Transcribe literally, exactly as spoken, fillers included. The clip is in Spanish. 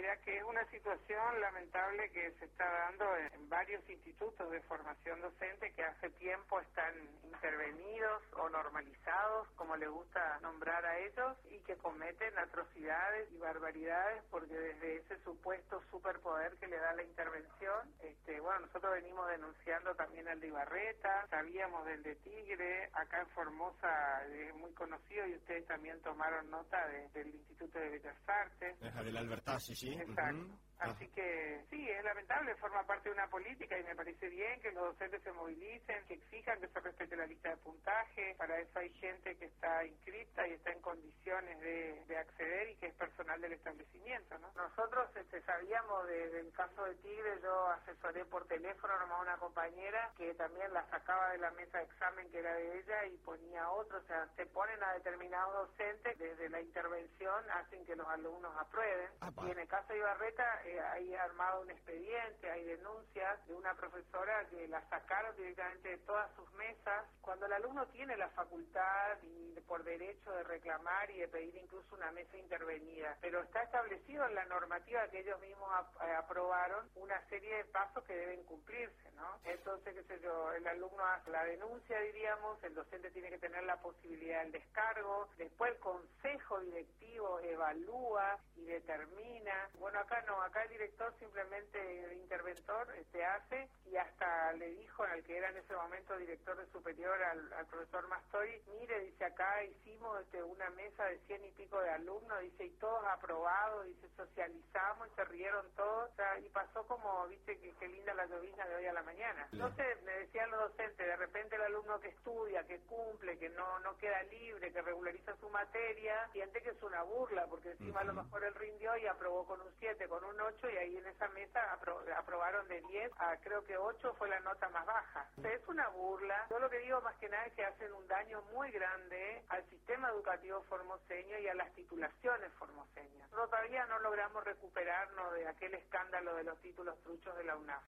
Mira que es una situación lamentable que se está dando en, en varios institutos de formación docente que hace tiempo están intervenidos o normalizados, como le gusta nombrar a ellos, y que cometen atrocidades y barbaridades porque desde ese supuesto superpoder que le da la intervención, este, bueno, nosotros venimos denunciando también al de Ibarreta, sabíamos del de Tigre, acá en Formosa es muy conocido y ustedes también tomaron nota de, del Instituto de Bellas Artes. Es del Albertazzi, sí. Exacto. Uh-huh. Así que sí, es lamentable, forma parte de una política y me parece bien que los docentes se movilicen, que exijan que se respete la lista de puntaje. Para eso hay gente que está inscrita y está en condiciones de, de acceder y que es personal del establecimiento, ¿no? Nosotros este, sabíamos de, del caso de Tigre, yo asesoré por teléfono nomás a una compañera que también la sacaba de la mesa de examen que era de ella y ponía a otro, o sea, se ponen a determinados docentes, desde la intervención hacen que los alumnos aprueben. Apa. Y en el caso de Ibarreta, eh, hay armado un expediente, hay denuncias de una profesora que la sacaron directamente de todas sus mesas, cuando el alumno tiene la facultad y por derecho de reclamar y de pedir incluso una mesa intervenida, pero está establecido en la normativa que ellos mismos ap- eh, aprobaron una serie de pasos que deben cumplirse, ¿no? Entonces, qué sé yo, el alumno hace la denuncia, diríamos, el docente tiene que tener la posibilidad del descargo, después el consejo directivo evalúa y determina. Bueno, acá no, acá el director simplemente, el interventor, este, hace y hasta le dijo al que era en ese momento director de superior, al, al profesor Mastori, mire, dice, acá hicimos este, una mesa de cien y pico de alumnos, dice, y todos aprobados, dice, socializamos y se rieron todos, o sea, y pasó como, viste, que, que linda la llovizna de hoy a la mañana. Entonces, me decían los docentes, de repente el alumno que estudia, que cumple, que no, no queda libre, que regulariza su materia, siente que es una burla, porque encima uh-huh. a lo mejor él rindió y aprobó con un siete, con un ocho, y ahí en esa mesa apro- aprobaron de diez a creo que ocho fue la nota más baja. O sea, es una burla. Yo lo que digo más que nada es que hacen un daño muy grande al sistema educativo formoseño y a las titulaciones formoseñas. Nosotros todavía no logramos recuperarnos de aquel escándalo de los títulos truchos de la UNAF.